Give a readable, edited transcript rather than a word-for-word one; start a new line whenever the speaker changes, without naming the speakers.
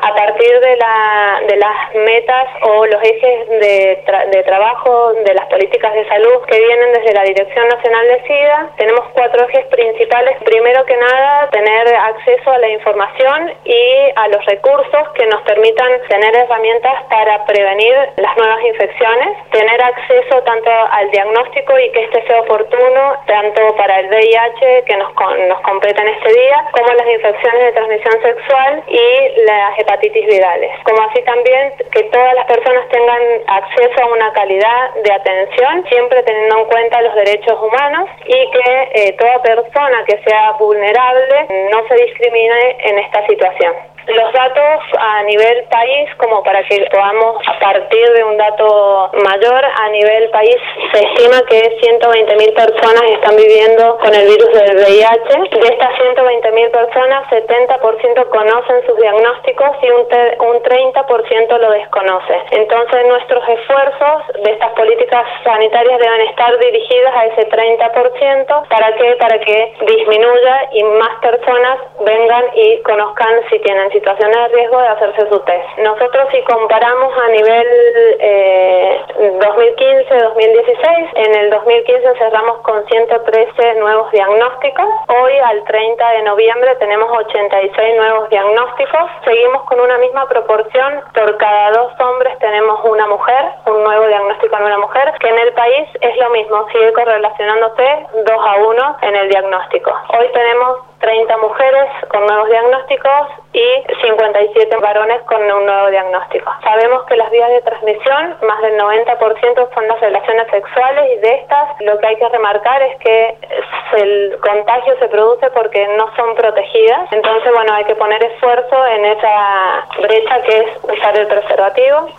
a partir de las metas o los ejes de trabajo de las políticas de salud que vienen desde la Dirección Nacional de SIDA, tenemos 4 ejes principales. Primero que nada, tener acceso a la información y a los recursos que nos permitan tener herramientas para prevenir las nuevas infecciones, tener acceso tanto al diagnóstico y que este sea oportuno, tanto para el VIH que nos compete en este día, como las infecciones de transmisión sexual y las hepatitis virales. Como así también que todas las personas tengan acceso a una calidad de atención, siempre teniendo en cuenta los derechos humanos, y que toda persona que sea vulnerable no se discrimine en esta situación. Los datos a nivel país, como para que podamos, a partir de un dato mayor, a nivel país se estima que 120.000 personas están viviendo con el virus del VIH. De estas 120.000 personas, 70% conocen sus diagnósticos y un 30% lo desconoce. Entonces, nuestros esfuerzos de estas políticas sanitarias deben estar dirigidas a ese 30%. ¿Para qué? Para que disminuya y más personas vengan y conozcan si tienen situaciones de riesgo de hacerse su test. Nosotros, si comparamos a nivel 2015-2016, en el 2015 cerramos con 113 nuevos diagnósticos. Hoy, al 30 de noviembre, tenemos 86 nuevos diagnósticos. Seguimos con una misma proporción. Por cada 2 hombres tenemos una mujer, un nuevo diagnóstico en una mujer, que en el país es lo mismo, sigue correlacionándose 2-1 en el diagnóstico. Hoy tenemos 30 mujeres con nuevos diagnósticos y 57 varones con un nuevo diagnóstico. Sabemos que las vías de transmisión, más del 90% son las relaciones sexuales, y de estas lo que hay que remarcar es que el contagio se produce porque no son protegidas. Entonces, bueno, hay que poner esfuerzo en esa brecha que es usar el preservativo.